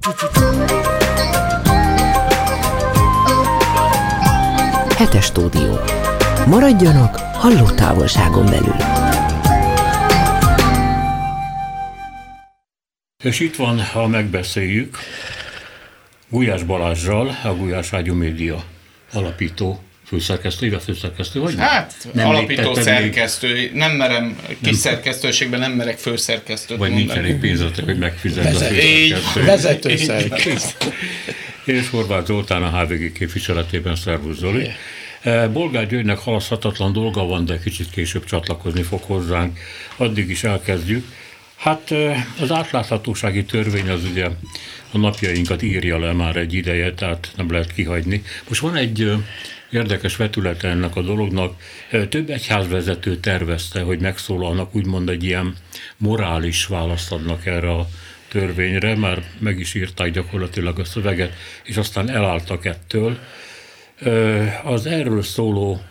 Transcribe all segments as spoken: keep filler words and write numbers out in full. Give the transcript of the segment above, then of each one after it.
Hetes stúdió. Maradjanak hallótávolságon belül. És itt van, ha megbeszéljük, Gulyás Balázsral, a Gulyás Rádió Média alapító főszerkesztő, illetve főszerkesztő vagy? Hát, nem alapító szerkesztő, még... nem merem, kis szerkesztőségben nem merek főszerkesztőt vagy mondani. Vagy nincs elég pénzetek, hogy megfizet a főszerkesztő. Vezető szerkesztő. És Horváth Zoltán a há vé gé képviseletében. Szervusz Zoli. Bolgár Györgynek halaszthatatlan dolga van, de kicsit később csatlakozni fog hozzánk. Addig is elkezdjük. Hát az átláthatósági törvény az ugye a napjainkat írja le már egy ideje, tehát nem lehet kihagyni. Most van egy érdekes vetülete ennek a dolognak. Több egyházvezető tervezte, hogy megszólalnak, úgymond egy ilyen morális választ adnak erre a törvényre, már meg is írták gyakorlatilag a szöveget, és aztán elálltak ettől. Az erről szóló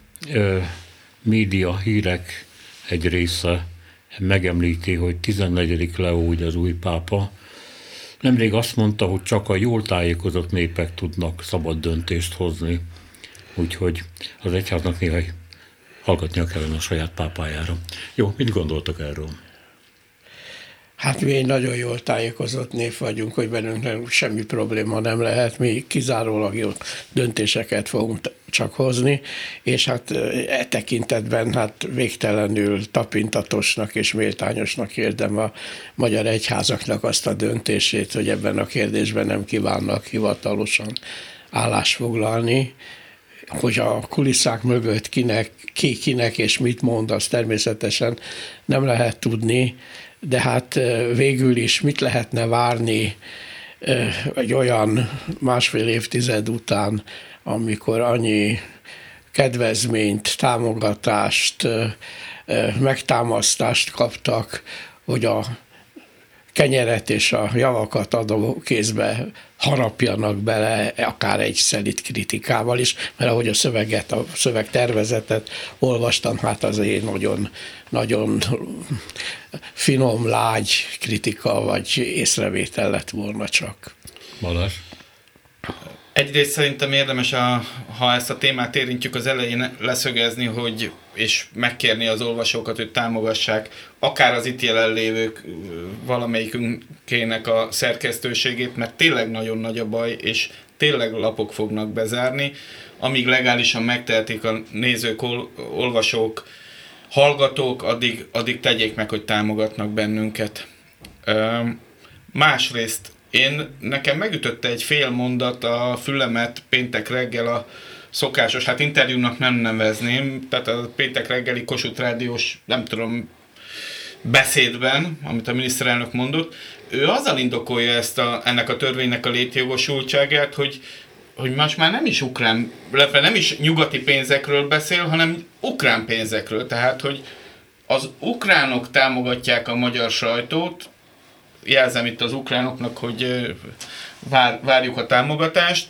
média hírek egy része megemlíti, hogy tizennegyedik Leó, ugye az új pápa, nemrég azt mondta, hogy csak a jól tájékozott népek tudnak szabad döntést hozni. Úgyhogy az egyháznak néha hallgatnia kellene a saját pápájára. Jó, mit gondoltak erről? Hát mi egy nagyon jól tájékozott nép vagyunk, hogy bennünk semmi probléma nem lehet, mi kizárólag jó döntéseket fogunk csak hozni, és hát e tekintetben hát végtelenül tapintatosnak és méltányosnak érzem a magyar egyházaknak azt a döntését, hogy ebben a kérdésben nem kívánnak hivatalosan állásfoglalni. Hogy a kulisszák mögött kinek, ki, kinek és mit mond, az természetesen nem lehet tudni, de hát végül is mit lehetne várni egy olyan másfél évtized után, amikor annyi kedvezményt, támogatást, megtámasztást kaptak, hogy a kenyeret és a javakat adó kézbe harapjanak bele, akár egy szelit kritikával is, mert ahogy a szöveget, a szövegtervezetet olvastam, hát azért nagyon, nagyon finom, lágy kritika vagy észrevétel lett volna csak. Balázs? Egyrészt szerintem érdemes, a, ha ezt a témát érintjük, az elején leszögezni, hogy, és megkérni az olvasókat, hogy támogassák akár az itt jelenlévők valamelyikünkének a szerkesztőségét, mert tényleg nagyon nagy a baj, és tényleg lapok fognak bezárni. Amíg legálisan megtehetik a nézők, olvasók, hallgatók, addig, addig tegyék meg, hogy támogatnak bennünket. Másrészt Én, nekem megütötte egy fél mondat a fülemet péntek reggel a szokásos, hát interjúnak nem nevezném, tehát a péntek reggeli Kossuth Rádiós, nem tudom, beszédben, amit a miniszterelnök mondott, ő azzal indokolja ezt a, ennek a törvénynek a létjogosultságát, hogy, hogy most már nem is ukrán, illetve nem is nyugati pénzekről beszél, hanem ukrán pénzekről, tehát, hogy az ukránok támogatják a magyar sajtót, jelzem itt az ukránoknak, hogy vár, várjuk a támogatást,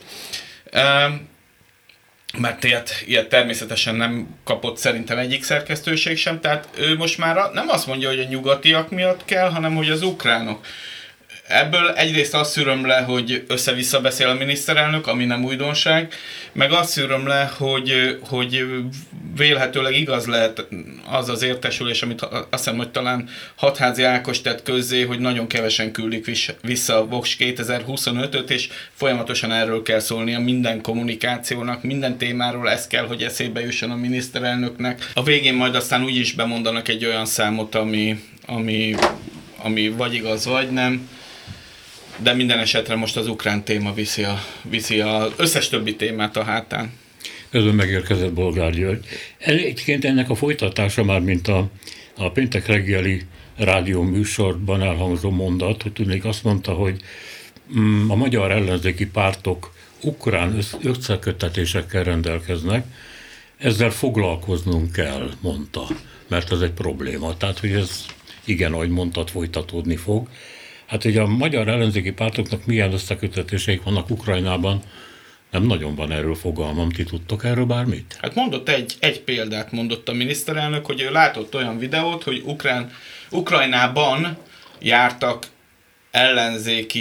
mert ilyet, ilyet természetesen nem kapott szerintem egyik szerkesztőség sem, tehát ő most már nem azt mondja, hogy a nyugatiak miatt kell, hanem hogy az ukránok. Ebből egyrészt azt szűröm le, hogy össze-vissza beszél a miniszterelnök, ami nem újdonság, meg azt szűröm le, hogy, hogy vélhetőleg igaz lehet az az értesülés, amit azt hiszem, hogy talán Hatházi Ákos tett közzé, hogy nagyon kevesen küldik vissza a Vox kétezer-huszonötöt, és folyamatosan erről kell szólnia minden kommunikációnak, minden témáról ez kell, hogy eszébe jusson a miniszterelnöknek. A végén majd aztán úgyis bemondanak egy olyan számot, ami, ami, ami vagy igaz, vagy nem. De minden esetre most az ukrán téma viszi, a, viszi az összes többi témát a hátán. Közben megérkezett Bolgár György. Egyébként ennek a folytatása már, mint a, a péntek reggeli rádió műsorban elhangzó mondat, hogy tudnék azt mondta, hogy mm, a magyar ellenzéki pártok ukrán összeköttetésekkel rendelkeznek, ezzel foglalkoznunk kell, mondta, mert ez egy probléma. Tehát, hogy ez igen, ahogy mondtad, folytatódni fog. Hát, hogy a magyar ellenzéki pártoknak milyen összekötetéseik vannak Ukrajnában, nem nagyon van erről fogalmam. Ti tudtok erről bármit? Hát mondott egy, egy példát, mondott a miniszterelnök, hogy ő látott olyan videót, hogy Ukrán, Ukrajnában jártak ellenzéki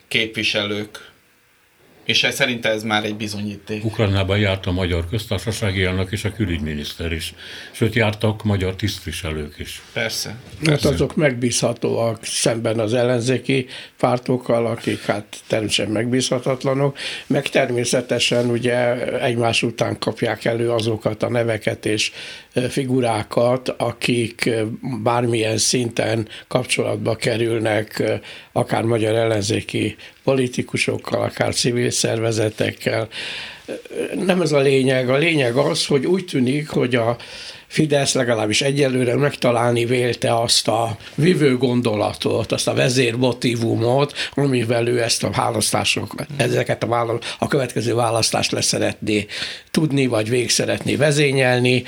képviselők. És ez, szerintem ez már egy bizonyíték. Ukrajnában járt a magyar köztársasági elnök és a külügyminiszter is. Sőt, jártak magyar tisztviselők is. Persze. Mert azok megbízhatóak szemben az ellenzéki pártokkal, akik hát természetesen megbízhatatlanok, meg természetesen ugye egymás után kapják elő azokat a neveket és figurákat, akik bármilyen szinten kapcsolatba kerülnek, akár magyar ellenzéki politikusokkal, akár civil szervezetekkel. Nem ez a lényeg. A lényeg az, hogy úgy tűnik, hogy a Fidesz legalábbis egyelőre megtalálni vélte azt a vívő gondolatot, azt a vezérmotívumot, amivel ő ezt a választások, ezeket a, választ, a következő választást le szeretné tudni, vagy végig szeretné vezényelni.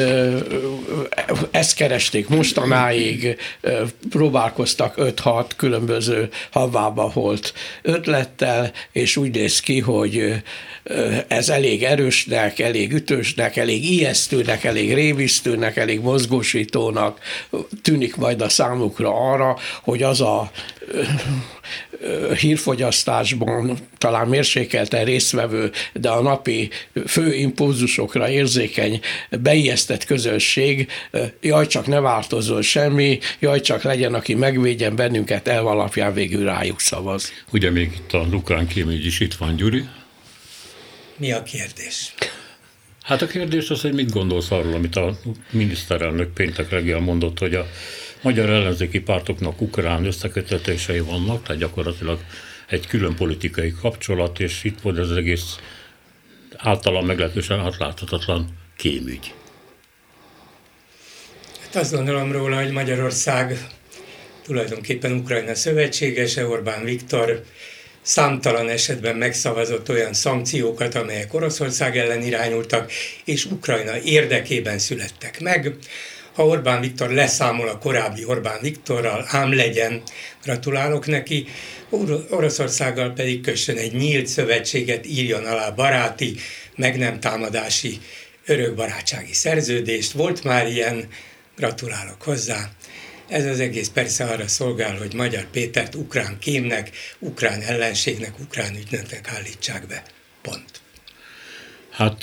Ezt keresték mostanáig, próbálkoztak öt-hat különböző havába holt ötlettel, és úgy néz ki, hogy ez elég erősnek, elég ütősnek, elég ijesztőnek, elég rémisztőnek, elég mozgósítónak tűnik majd a számukra arra, hogy az a hírfogyasztásban talán mérsékelten résztvevő, de a napi fő impulzusokra érzékeny, beijesztett közösség, jaj, csak ne változzon semmi, jaj, csak legyen, aki megvédjen bennünket, elv alapján végül rájuk szavaz. Ugye még itt a ukrán kémügy is itt van, Gyuri. Mi a kérdés? Hát a kérdés az, hogy mit gondolsz arról, amit a miniszterelnök péntek reggel mondott, hogy a magyar ellenzéki pártoknak ukrán összekötetései vannak, tehát gyakorlatilag egy külön politikai kapcsolat, és itt volt az egész általán meglehetősen átláthatatlan kémügy. Hát azt gondolom róla, hogy Magyarország tulajdonképpen Ukrajna szövetségese, Orbán Viktor számtalan esetben megszavazott olyan szankciókat, amelyek Oroszország ellen irányultak, és Ukrajna érdekében születtek meg. Ha Orbán Viktor leszámol a korábbi Orbán Viktorral, ám legyen, gratulálok neki, Or- Oroszországgal pedig kössön egy nyílt szövetséget, írjon alá baráti, meg nem támadási örökbarátsági szerződést. Volt már ilyen, gratulálok hozzá. Ez az egész persze arra szolgál, hogy Magyar Pétert ukrán kémnek, ukrán ellenségnek, ukrán ügynöknek állítsák be. Pont. Hát,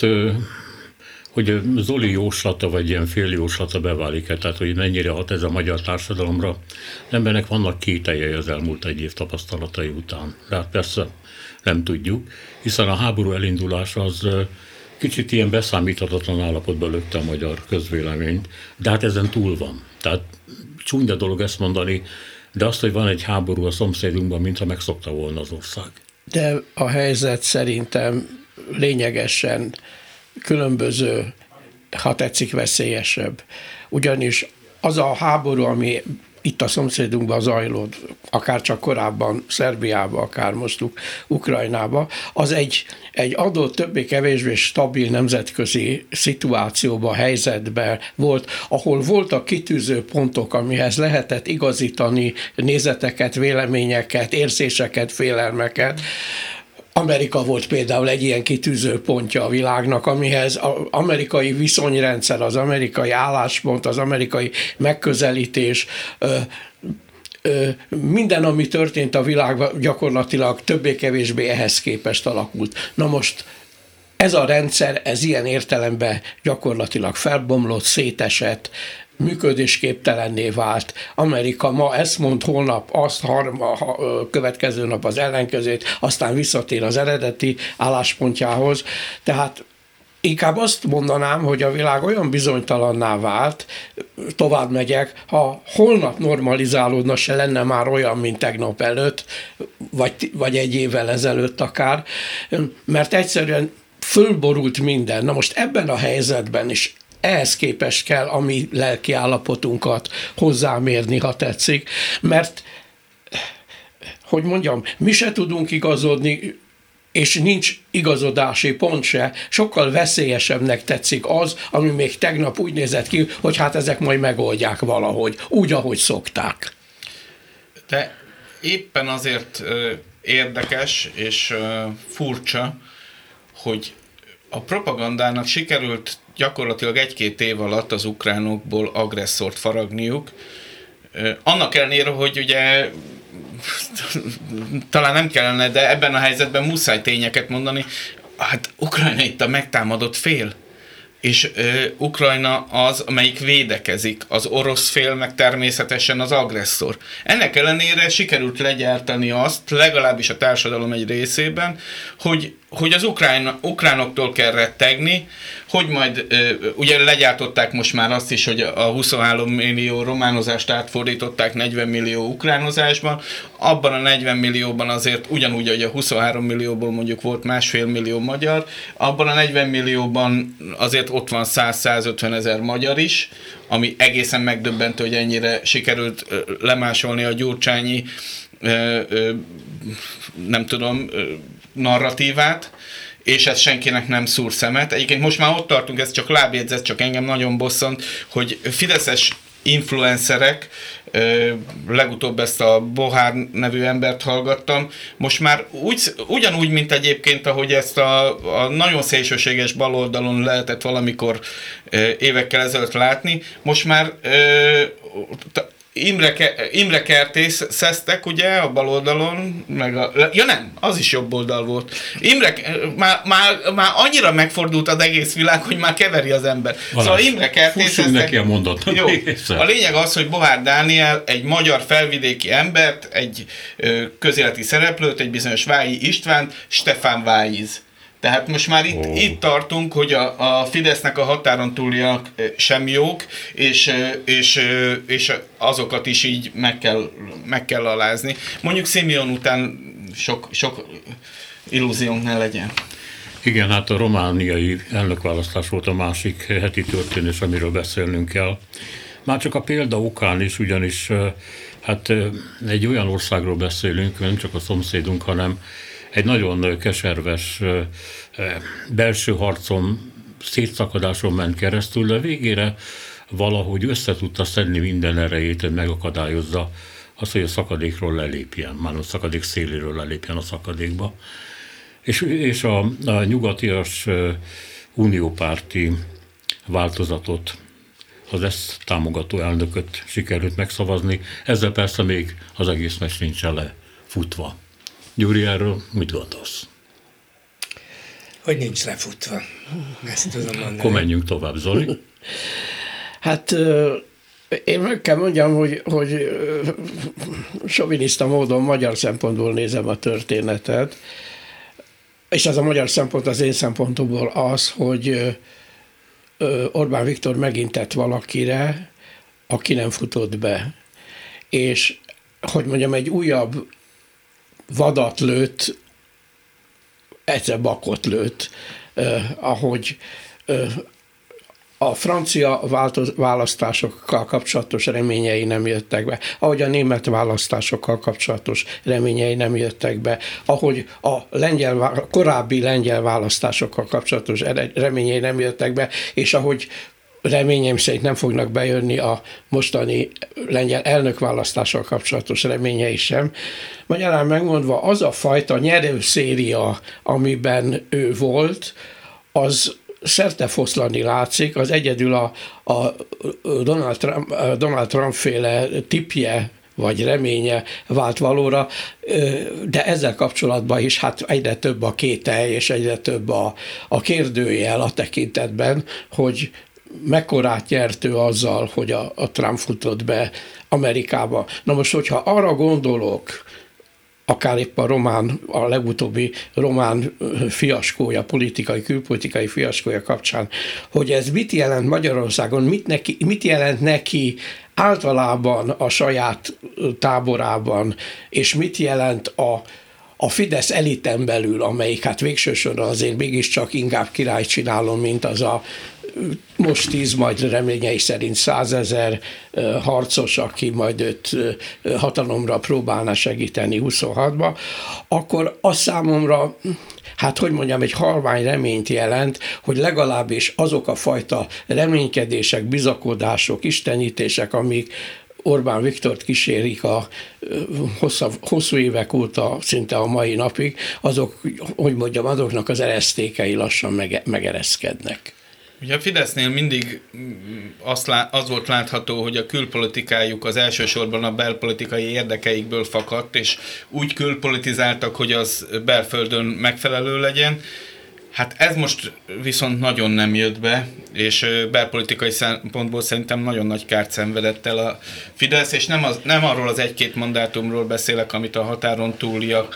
hogy Zoli jóslata, vagy ilyen fél jóslata beválik-e, tehát hogy mennyire hat ez a magyar társadalomra, embernek vannak kételjei az elmúlt egy év tapasztalatai után. De hát persze nem tudjuk, hiszen a háború elindulása az kicsit ilyen beszámíthatatlan állapotba lökte a magyar közvéleményt, de hát ezen túl van. Tehát csúnya dolog ezt mondani, de azt, hogy van egy háború a szomszédunkban, mintha megszokta volna az ország. De a helyzet szerintem lényegesen különböző, ha tetszik, veszélyesebb. Ugyanis az a háború, ami itt a szomszédunkban zajlott, akár csak korábban Szerbiában, akár most Ukrajnában, az egy, egy adott többé-kevésbé stabil nemzetközi szituációban, helyzetben volt, ahol voltak kitűző pontok, amihez lehetett igazítani nézeteket, véleményeket, érzéseket, félelmeket. Amerika volt például egy ilyen kitűző pontja a világnak, amihez az amerikai viszonyrendszer, az amerikai álláspont, az amerikai megközelítés, ö, ö, minden, ami történt a világban, gyakorlatilag többé-kevésbé ehhez képest alakult. Na most ez a rendszer, ez ilyen értelemben gyakorlatilag felbomlott, szétesett, működésképtelenné vált. Amerika ma ezt mond, holnap azt, harma, következő nap az ellenkezőt, aztán visszatér az eredeti álláspontjához. Tehát inkább azt mondanám, hogy a világ olyan bizonytalanná vált, tovább megyek, ha holnap normalizálódna, se lenne már olyan, mint tegnap előtt, vagy, vagy egy évvel ezelőtt akár, mert egyszerűen fölborult minden. Na most ebben a helyzetben is ehhez képest kell a mi lelki állapotunkat hozzámérni, ha tetszik, mert, hogy mondjam, mi se tudunk igazodni, és nincs igazodási pont se, sokkal veszélyesebbnek tetszik az, ami még tegnap úgy nézett ki, hogy hát ezek majd megoldják valahogy, úgy, ahogy szokták. De éppen azért ö, érdekes és ö, furcsa, hogy a propagandának sikerült gyakorlatilag egy-két év alatt az ukránokból agresszort faragniuk. Annak ellenére, hogy ugye talán nem kellene, de ebben a helyzetben muszáj tényeket mondani. Hát Ukrajna itt a megtámadott fél. És ö, Ukrajna az, amelyik védekezik, az orosz fél meg természetesen az agresszor. Ennek ellenére sikerült legyártani azt, legalábbis a társadalom egy részében, hogy, hogy az ukrán, ukránoktól kell rettegni, hogy majd, ö, ugye legyártották most már azt is, hogy a huszonhárom millió románozást átfordították negyven millió ukránozásban, abban a negyven millióban azért ugyanúgy, hogy a huszonhárom millióból mondjuk volt másfél millió magyar, abban a negyven millióban azért ott van száz-százötven ezer magyar is, ami egészen megdöbbentő, hogy ennyire sikerült lemásolni a gyurcsányi nem tudom, narratívát, és ez senkinek nem szúr szemet. Egyébként most már ott tartunk, ez csak lábjegyzet, csak engem nagyon bosszant, hogy fideszes influencerek, legutóbb ezt a Bohár nevű embert hallgattam, most már úgy, ugyanúgy, mint egyébként, ahogy ezt a, a nagyon szélsőséges baloldalon lehetett valamikor évekkel ezelőtt látni, most már Imre, Imre Kertész szeztek, ugye, a baloldalon, meg a, ja nem, az is jobb oldal volt. Imre, már, már, már annyira megfordult az egész világ, hogy már keveri az ember. Valás, szóval Imre Kertész szeztek. Neki a mondatot. Jó, a lényeg az, hogy Bohár Dániel egy magyar felvidéki embert, egy ö, közéleti szereplőt, egy bizonyos Vályi Istvánt, Stefán Vájiz. Tehát most már itt, oh. itt tartunk, hogy a, a Fidesznek a határon túliak sem jók, és, és, és azokat is így meg kell, meg kell alázni. Mondjuk Simeon után sok, sok illúziónk ne legyen. Igen, hát a romániai elnökválasztás volt a másik heti történés, amiről beszélnünk kell. Már csak a példa okán is, ugyanis hát egy olyan országról beszélünk, nem csak a szomszédunk, hanem egy nagyon keserves belső harcon, szétszakadáson ment keresztül, de végére valahogy össze tudta szedni minden erejét, hogy megakadályozza azt, hogy a szakadékról lelépjen, már a szakadék széléről lelépjen a szakadékba. És, és a, a nyugatias uniópárti változatot, az ezt támogató elnököt sikerült megszavazni, ezzel persze még az egész meccs nincs lefutva. Gyuri, erről mit gondolsz? Hogy nincs lefutva. Ezt tudom mondani. Akkor menjünk tovább, Zoli. Hát én meg kell mondjam, hogy, hogy soviniszta módon magyar szempontból nézem a történetet, és ez a magyar szempont az én szempontomból az, hogy Orbán Viktor megint tett valakire, aki nem futott be. És, hogy mondjam, egy újabb vadat lőtt, egyszer bakot lőtt, eh, ahogy eh, a francia változ, választásokkal kapcsolatos reményei nem jöttek be, ahogy a német választásokkal kapcsolatos reményei nem jöttek be, ahogy a lengyel, korábbi lengyel választásokkal kapcsolatos reményei nem jöttek be, és ahogy reményem szerint nem fognak bejönni a mostani lengyel elnökválasztással kapcsolatos reményei sem. Magyarán megmondva, az a fajta nyerőszéria, amiben ő volt, az szertefoszlani látszik, az egyedül a, a Donald Trump, Donald Trump féle tippje vagy reménye vált valóra, de ezzel kapcsolatban is hát egyre több a kételj, és egyre több a, a kérdőjel a tekintetben, hogy mekkorát nyert ő azzal, hogy a, a Trump futott be Amerikába. Na most, hogyha arra gondolok, akár épp a román, a legutóbbi román fiaskója, politikai, külpolitikai fiaskója kapcsán, hogy ez mit jelent Magyarországon, mit, neki, mit jelent neki általában a saját táborában, és mit jelent a a Fidesz eliten belül, amelyik hát végső soron azért mégiscsak inkább királyt csinálom, mint az a most tíz, majd reményei szerint százezer harcos, aki majd őt hatalomra próbálna segíteni huszonhatba, akkor az számomra, hát hogy mondjam, egy halvány reményt jelent, hogy legalábbis azok a fajta reménykedések, bizakodások, istenítések, amik Orbán Viktort kísérik a hosszabb, hosszú évek óta, szinte a mai napig, azok, hogy mondjam, azoknak az eresztékei lassan mege, megereszkednek. Ugye a Fidesznél mindig az, lá, az volt látható, hogy a külpolitikájuk az elsősorban a belpolitikai érdekeikből fakadt, és úgy külpolitizáltak, hogy az belföldön megfelelő legyen. Hát ez most viszont nagyon nem jött be, és belpolitikai szempontból szerintem nagyon nagy kárt szenvedett el a Fidesz, és nem, az, nem arról az egy-két mandátumról beszélek, amit a határon túliak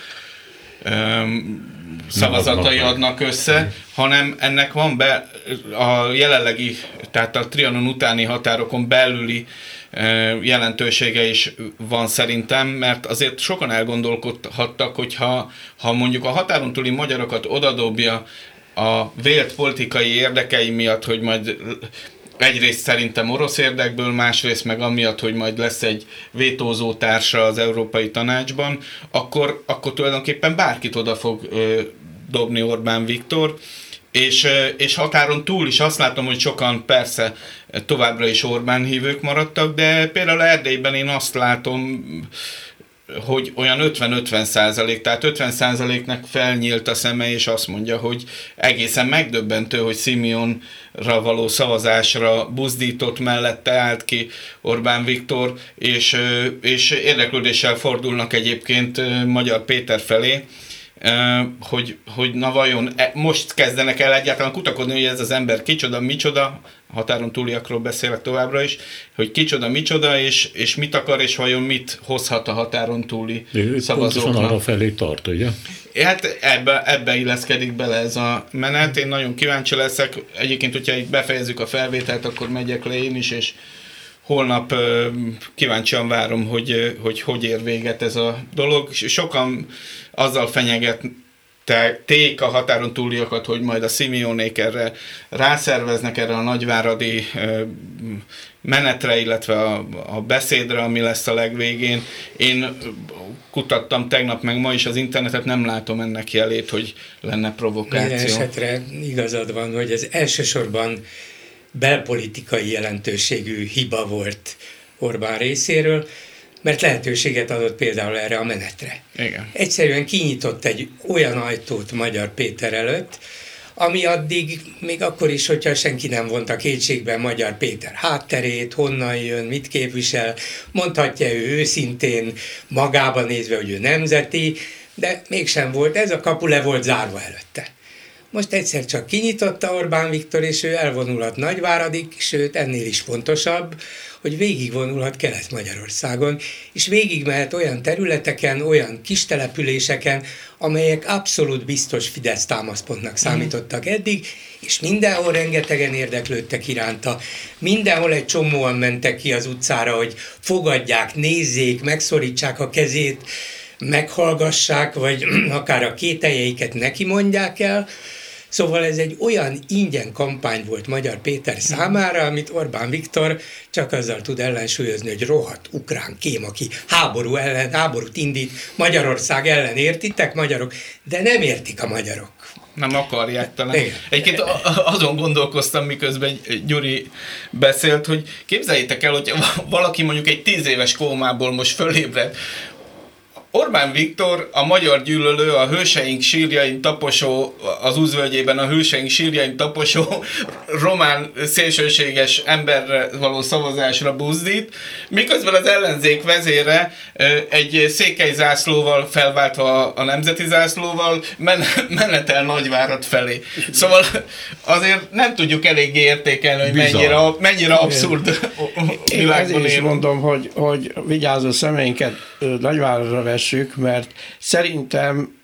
öm, szavazatai adnak össze, hanem ennek van be a jelenlegi, tehát a Trianon utáni határokon belüli jelentősége is van szerintem, mert azért sokan elgondolkodhattak, hogy ha, ha mondjuk a határon túli magyarokat odadobja a vélt politikai érdekei miatt, hogy majd egyrészt szerintem orosz érdekből, másrészt meg amiatt, hogy majd lesz egy vétózó társa az Európai Tanácsban, akkor, akkor tulajdonképpen bárkit oda fog ö, dobni Orbán Viktor, és, és határon túl is azt látom, hogy sokan persze továbbra is Orbán hívők maradtak, de például Erdélyben én azt látom, hogy olyan ötven-ötven százalék, tehát ötven százaléknak felnyílt a szeme, és azt mondja, hogy egészen megdöbbentő, hogy Simeonra való szavazásra buzdított, mellette állt ki Orbán Viktor, és, és érdeklődéssel fordulnak egyébként Magyar Péter felé, hogy, hogy na vajon most kezdenek el egyáltalán kutakodni, hogy ez az ember kicsoda, micsoda, határon túliakról beszélek továbbra is, hogy kicsoda, micsoda, és, és mit akar, és vajon mit hozhat a határon túli szavazóknak. Pontosan arra felé tart, ugye? Hát ebbe, ebbe illeszkedik bele ez a menet, én nagyon kíváncsi leszek. Egyébként, hogyha így befejezzük a felvételt, akkor megyek le én is, és holnap uh, kíváncsian várom, hogy, hogy hogy ér véget ez a dolog. Sokan azzal fenyegették a határon túliakat, hogy majd a Simeonék erre rászerveznek, erre a nagyváradi uh, menetre, illetve a, a beszédre, ami lesz a legvégén. Én kutattam tegnap, meg ma is az internetet, nem látom ennek jelét, hogy lenne provokáció. Minden esetre igazad van, hogy ez elsősorban belpolitikai jelentőségű hiba volt Orbán részéről, mert lehetőséget adott például erre a menetre. Igen. Egyszerűen kinyitott egy olyan ajtót Magyar Péter előtt, ami addig, még akkor is, hogyha senki nem vonta kétségbe Magyar Péter hátterét, honnan jön, mit képvisel, mondhatja ő őszintén, magába nézve, hogy ő nemzeti, de mégsem volt, ez a kapu le volt zárva előtte. Most egyszer csak kinyitotta Orbán Viktor, és ő elvonulhat Nagyváradig, sőt ennél is fontosabb, hogy végigvonulhat Kelet-Magyarországon, és végigmehet olyan területeken, olyan kis településeken, amelyek abszolút biztos Fidesz támaszpontnak számítottak eddig, és mindenhol rengetegen érdeklődtek iránta, mindenhol egy csomóan mentek ki az utcára, hogy fogadják, nézzék, megszorítsák a kezét, meghallgassák, vagy akár a kételjeiket neki mondják el. Szóval ez egy olyan ingyen kampány volt Magyar Péter számára, amit Orbán Viktor csak azzal tud ellensúlyozni, hogy rohadt ukrán kém, aki háború ellen, háborút indít Magyarország ellen, értitek magyarok, de nem értik a magyarok. Nem akarják talán. Egyébként azon gondolkoztam, miközben Gyuri beszélt, hogy képzeljétek el, hogy valaki mondjuk egy tíz éves kómából most fölébred, Orbán Viktor, a magyar gyűlölő, a hőseink sírjain taposó, az Úzvölgyében a hőseink sírjain taposó román szélsőséges emberre való szavazásra buzdít, miközben az ellenzék vezére egy székely zászlóval felváltva a nemzeti zászlóval men- menetel Nagyvárad felé. Szóval azért nem tudjuk eléggé értékelni, hogy mennyire, mennyire abszurd világban Én is mondom, hogy, hogy vigyázó szemeinket Nagyváradra vessük, mert szerintem,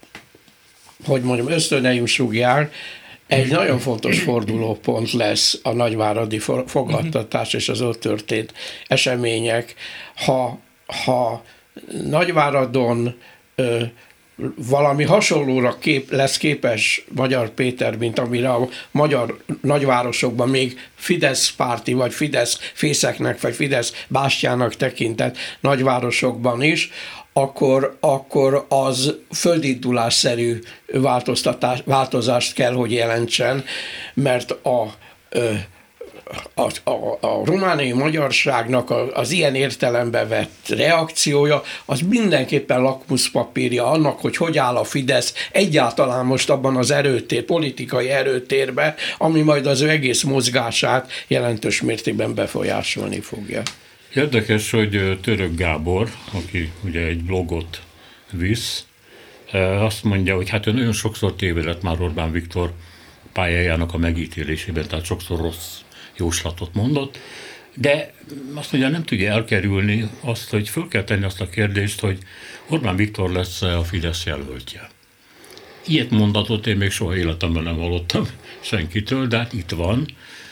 hogy mondjam, ösztöneim súgják, egy nagyon fontos fordulópont lesz a nagyváradi fogadtatás és az ott történt események. Ha, ha Nagyváradon ö, valami hasonlóra kép, lesz képes Magyar Péter, mint amire a magyar nagyvárosokban még Fidesz párti, vagy Fidesz fészeknek, vagy Fidesz bástyának tekintett nagyvárosokban is, akkor, akkor az földindulásszerű változtatás, változást kell, hogy jelentsen, mert a, a, a, a romániai magyarságnak a, az ilyen értelembe vett reakciója, az mindenképpen lakmuszpapírja annak, hogy hogy áll a Fidesz egyáltalán most abban az erőtér, politikai erőtérben, ami majd az ő egész mozgását jelentős mértékben befolyásolni fogja. Érdekes, hogy Török Gábor, aki ugye egy blogot visz, azt mondja, hogy hát ő nagyon sokszor tévedett már Orbán Viktor pályájának a megítélésében, tehát sokszor rossz jóslatot mondott, de azt mondja, nem tudja elkerülni azt, hogy föl kell tenni azt a kérdést, hogy Orbán Viktor lesz a Fidesz jelöltje. Ilyet mondatot én még soha életemben nem hallottam senkitől, de hát itt van.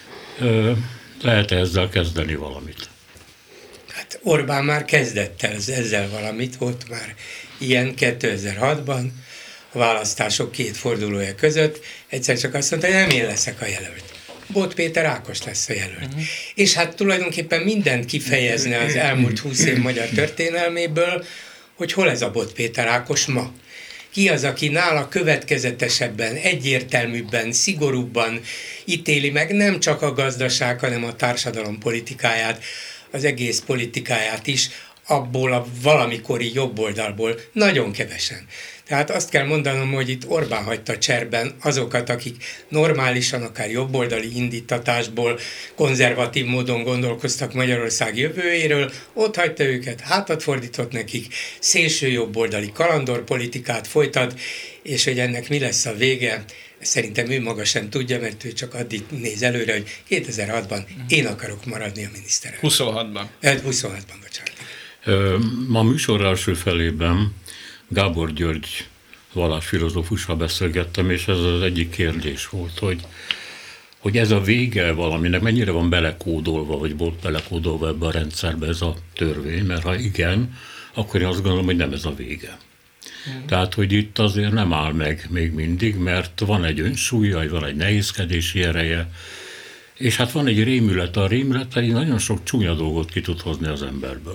Lehet ezzel kezdeni valamit? Hát Orbán már kezdett el ezzel valamit, volt már ilyen kétezer-hatban, a választások két fordulója között, egyszer csak azt mondta, hogy nem én leszek a jelölt. Bot Péter Ákos lesz a jelölt. Uh-huh. És hát tulajdonképpen mindent kifejezne az elmúlt húsz év magyar történelméből, hogy hol ez a Bot Péter Ákos ma. Ki az, aki nála következetesebben, egyértelműbben, szigorúbban ítéli meg nem csak a gazdaság, hanem a társadalom politikáját, az egész politikáját is, abból a valamikori jobboldalból nagyon kevesen. Tehát azt kell mondanom, hogy itt Orbán hagyta cserben azokat, akik normálisan, akár jobboldali indítatásból, konzervatív módon gondolkoztak Magyarország jövőjéről, ott hagyta őket, hátat fordított nekik, szélső jobboldali kalandorpolitikát folytat, és hogy ennek mi lesz a vége, szerintem ő maga sem tudja, mert ő csak addig néz előre, hogy kétezer-hatban én akarok maradni a miniszterelnök. huszonhatban. Hát huszonhatban, bocsánat. Ma műsor első felében Gábor György vallásfilozófussal beszélgettem, és ez az egyik kérdés volt, hogy, hogy ez a vége valaminek, mennyire van belekódolva, vagy volt belekódolva ebbe a rendszerbe ez a törvény, mert ha igen, akkor én azt gondolom, hogy nem ez a vége. Mm. Tehát, hogy itt azért nem áll meg még mindig, mert van egy önsúlya, van egy nehézkedési ereje, és hát van egy rémület, a rémület pedig nagyon sok csúnya dolgot ki tud hozni az emberből.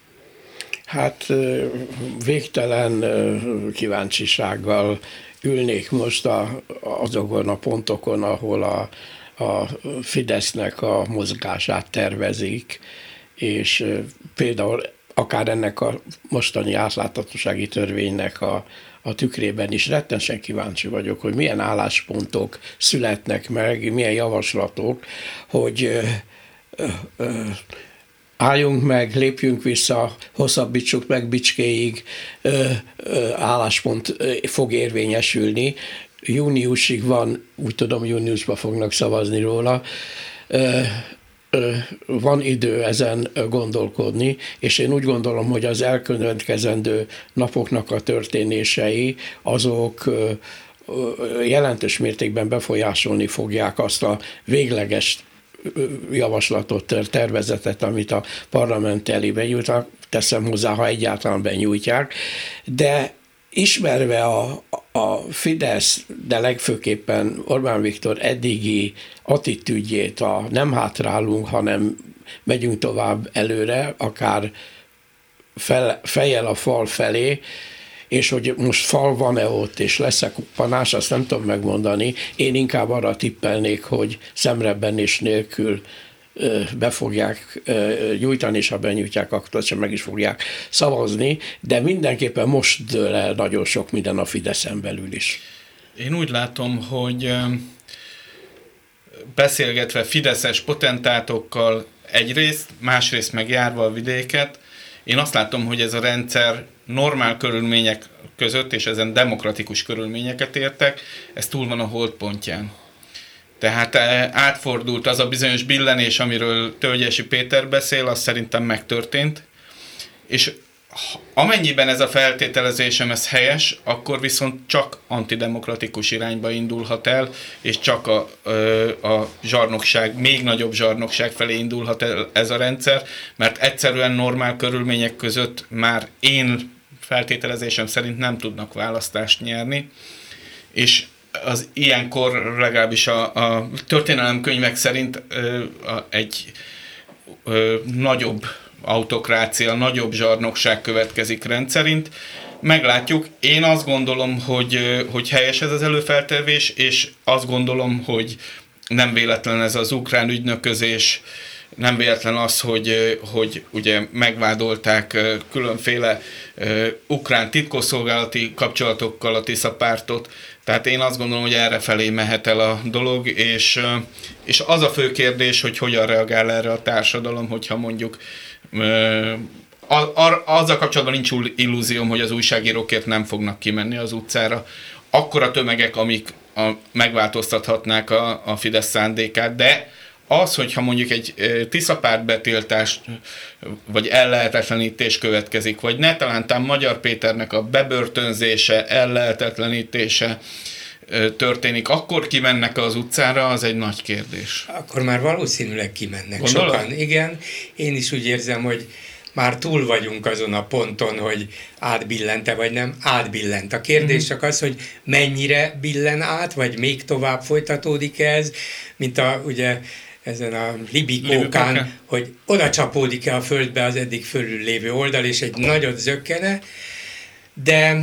Hát végtelen kíváncsisággal ülnék most a, azokon a pontokon, ahol a, a Fidesznek a mozgását tervezik, és például akár ennek a mostani átláthatósági törvénynek a, a tükrében is rettenesen kíváncsi vagyok, hogy milyen álláspontok születnek meg, milyen javaslatok, hogy ö, ö, ö, álljunk meg, lépjünk vissza, hosszabbítsuk meg bicskéig, ö, ö, álláspont fog érvényesülni. Júniusig van, úgy tudom, júniusban fognak szavazni róla. Ö, ö, van idő ezen gondolkodni, és én úgy gondolom, hogy az elkövetkezendő napoknak a történései, azok ö, ö, jelentős mértékben befolyásolni fogják azt a végleges javaslatot, tervezetet, amit a parlament elé benyújtanak, teszem hozzá, ha egyáltalán benyújtják, de ismerve a, a Fidesz, de legfőképpen Orbán Viktor eddigi attitűdjét, a nem hátrálunk, hanem megyünk tovább előre, akár fel, fejjel a fal felé, és hogy most fal van-e ott, és lesz-e kuppanás, azt nem tudom megmondani. Én inkább arra tippelnék, hogy szemrebbenés nélkül be fogják nyújtani, és ha benyújtják, akkor sem meg is fogják szavazni, de mindenképpen most dől el nagyon sok minden a Fideszen belül is. Én úgy látom, hogy beszélgetve fideszes potentátokkal egyrészt, másrészt meg járva a vidéket, én azt látom, hogy ez a rendszer normál körülmények között, és ezen demokratikus körülményeket értek, ez túl van a holdpontján. Tehát átfordult az a bizonyos billenés, amiről Tölgyesi Péter beszél, az szerintem megtörtént, és amennyiben ez a feltételezésem ez helyes, akkor viszont csak antidemokratikus irányba indulhat el, és csak a, a zsarnokság, még nagyobb zsarnokság felé indulhat el ez a rendszer, mert egyszerűen normál körülmények között már én feltételezésem szerint nem tudnak választást nyerni, és az ilyenkor legalábbis a, a történelemkönyvek szerint ö, a, egy ö, nagyobb autokrácia, nagyobb zsarnokság következik rendszerint. Meglátjuk. Én azt gondolom, hogy, hogy helyes ez az előfeltevés, és azt gondolom, hogy nem véletlen ez az ukrán ügynöközés, nem véletlen az, hogy, hogy ugye megvádolták különféle uh, ukrán titkosszolgálati kapcsolatokkal a Tisza pártot, tehát én azt gondolom, hogy erre felé mehet el a dolog, és, uh, és az a fő kérdés, hogy hogyan reagál erre a társadalom, hogyha mondjuk uh, azzal kapcsolatban nincs illúzióm, hogy az újságírókért nem fognak kimenni az utcára. Akkora tömegek, amik a, megváltoztathatnák a, a Fidesz szándékát, de az, hogyha mondjuk egy Tisza párt betiltás, vagy ellehetetlenítés következik, vagy ne talántán Magyar Péternek a bebörtönzése, ellehetetlenítése történik, akkor kimennek az utcára, az egy nagy kérdés. Akkor már valószínűleg kimennek. Gondolod? Sokan, igen. Én is úgy érzem, hogy már túl vagyunk azon a ponton, hogy átbillente vagy nem, átbillent. A kérdés csak az, hogy mennyire billen át, vagy még tovább folytatódik ez, mint a, ugye, ezen a libikókán, hogy oda csapódik-e a földbe az eddig fölül lévő oldal, és egy nagyot zökkene, de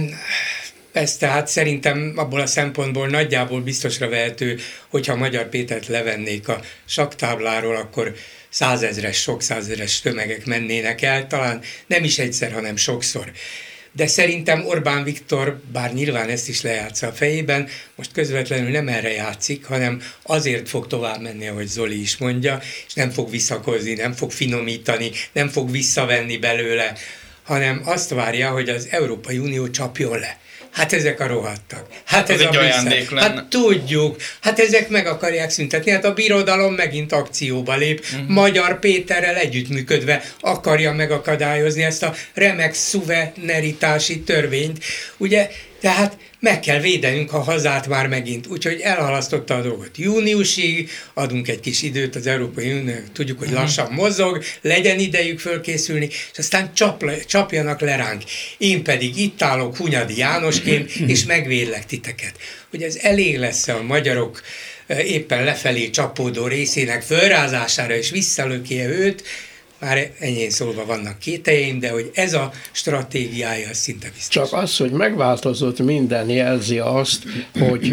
ez tehát szerintem abból a szempontból nagyjából biztosra vehető, hogyha Magyar Pétert levennék a sakktábláról, akkor százezres, sok százezres tömegek mennének el, talán nem is egyszer, hanem sokszor. De szerintem Orbán Viktor, bár nyilván ezt is lejátsza a fejében, most közvetlenül nem erre játszik, hanem azért fog tovább menni, ahogy Zoli is mondja, és nem fog visszakozni, nem fog finomítani, nem fog visszavenni belőle, hanem azt várja, hogy az Európai Unió csapjon le. Hát ezek a rohadtak. Hát ez, ez a ajándék lenne. Hát tudjuk. Hát ezek meg akarják szüntetni. Hát a birodalom megint akcióba lép. Uh-huh. Magyar Péterrel együttműködve akarja megakadályozni ezt a remek szuverenitási törvényt. Ugye, tehát meg kell védenünk a hazát már megint. Úgyhogy elhalasztotta a dolgot júniusig, adunk egy kis időt az Európai Uniónak, tudjuk, hogy lassan mozog, legyen idejük fölkészülni, és aztán csap le, csapjanak le ránk. Én pedig itt állok Hunyadi Jánosként, és megvédlek titeket. Hogy ez elég lesz a magyarok éppen lefelé csapódó részének fölrázására, és visszalökje őt, már enyhén szólva vannak kételjeim, de hogy ez a stratégiája szinte biztos. Csak az, hogy megváltozott minden, jelzi azt, hogy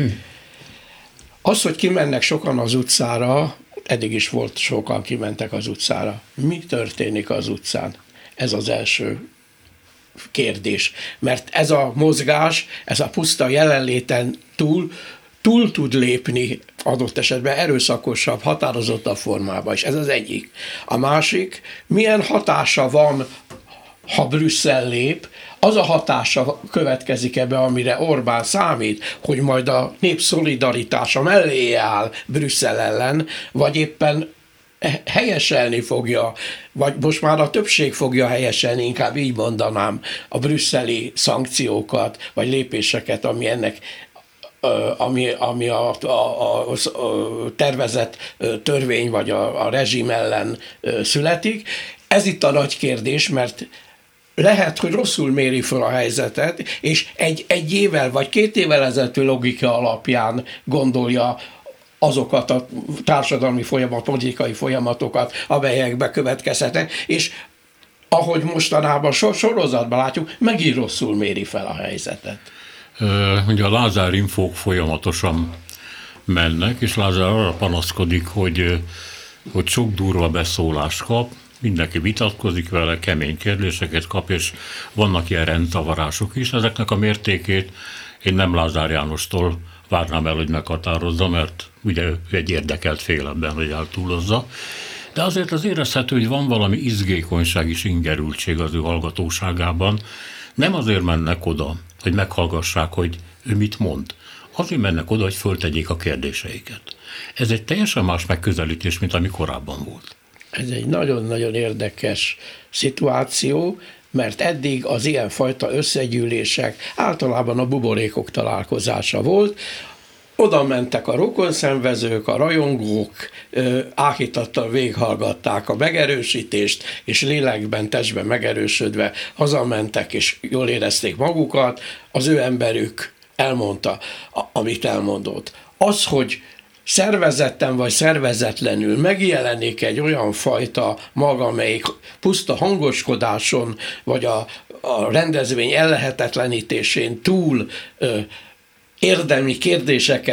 az, hogy kimennek sokan az utcára, eddig is volt sokan kimentek az utcára. Mi történik az utcán? Ez az első kérdés. Mert ez a mozgás, ez a puszta jelenléten túl, túl tud lépni adott esetben erőszakosabb, határozottabb formában is. Ez az egyik. A másik, milyen hatása van, ha Brüsszel lép, az a hatása következik ebbe, amire Orbán számít, hogy majd a nép szolidaritása mellé áll Brüsszel ellen, vagy éppen helyeselni fogja, vagy most már a többség fogja helyeselni, inkább így mondanám, a brüsszeli szankciókat, vagy lépéseket, ami ennek ami, ami a, a, a, a tervezett törvény vagy a, a rezsim ellen születik. Ez itt a nagy kérdés, mert lehet, hogy rosszul méri fel a helyzetet, és egy, egy évvel vagy két évvel ezelőtti logika alapján gondolja azokat a társadalmi folyamat, politikai folyamatokat, amelyek bekövetkezhetnek, és ahogy mostanában sor, sorozatban látjuk, megint rosszul méri fel a helyzetet. Ugye a Lázár infók folyamatosan mennek, és Lázár arra panaszkodik, hogy, hogy sok durva beszólást kap, mindenki vitatkozik vele, kemény kérdéseket kap, és vannak ilyen rendtavarások is. Ezeknek a mértékét én nem Lázár Jánostól várnám el, hogy meghatározza, mert ugye ő egy érdekelt fél ebben, hogy eltúlozza. De azért az érezhető, hogy van valami izgékonyság és ingerültség az ő hallgatóságában. Nem azért mennek oda, hogy meghallgassák, hogy ő mit mond. Azért mennek oda, hogy föltegyék a kérdéseiket. Ez egy teljesen más megközelítés, mint ami korábban volt. Ez egy nagyon-nagyon érdekes szituáció, mert eddig az ilyenfajta összegyűlések általában a buborékok találkozása volt. Oda mentek a rokonszenvezők, a rajongók, áhítattal végighallgatták a megerősítést, és lélekben, testben megerősödve hazamentek, és jól érezték magukat. Az ő emberük elmondta, amit elmondott. Az, hogy szervezetten vagy szervezetlenül megjelenik egy olyan fajta mag, amelyik puszta hangoskodáson, vagy a, a rendezvény ellehetetlenítésén túl ö, érdemi kérdéseket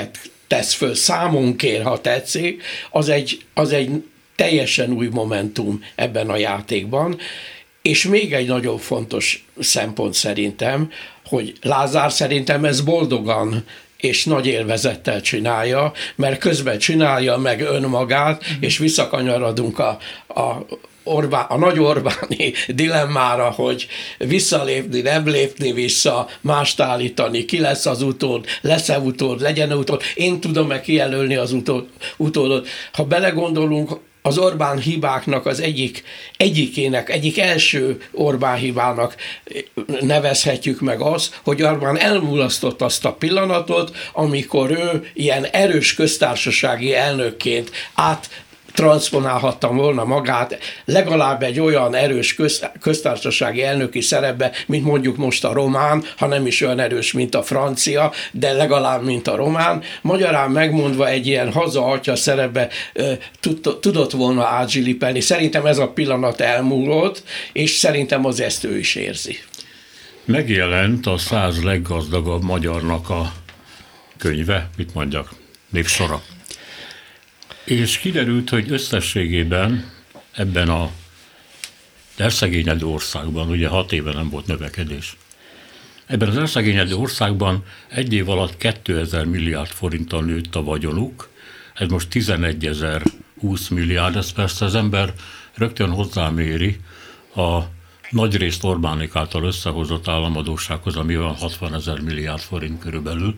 tesz föl, számon kér, ha tetszik, az egy, az egy teljesen új momentum ebben a játékban. És még egy nagyon fontos szempont szerintem, hogy Lázár szerintem ez boldogan és nagy élvezettel csinálja, mert közben csinálja meg önmagát, és visszakanyarodunk a, a, Orbán, a nagy Orbáni dilemmára, hogy visszalépni, nem lépni vissza, mást állítani, ki lesz az utód, lesz-e utód, legyen utód, én tudom-e kijelölni az utód, utódot. Ha belegondolunk, az Orbán hibáknak az egyik, egyikének, egyik első Orbán hibának nevezhetjük meg azt, hogy Orbán elmulasztott azt a pillanatot, amikor ő ilyen erős köztársasági elnökként át transzponálhattam volna magát legalább egy olyan erős köztársasági elnöki szerepbe, mint mondjuk most a román, ha nem is olyan erős, mint a francia, de legalább, mint a román. Magyarán megmondva egy ilyen hazaatya szerepbe tudott volna átzsilipelni. Szerintem ez a pillanat elmúlott, és szerintem az ezt ő is érzi. Megjelent a száz leggazdagabb magyarnak a könyve, mit mondjak, névsora. És kiderült, hogy összességében ebben a elszegényedő országban, ugye hat éve nem volt növekedés, ebben az elszegényedő országban egy év alatt kétezer milliárd forinttal nőtt a vagyonuk, ez most tizenegyezer-húsz milliárd, ez persze az ember rögtön hozzáméri a nagyrészt Orbánik által összehozott államadóssághoz, ami olyan hatvanezer milliárd forint körülbelül.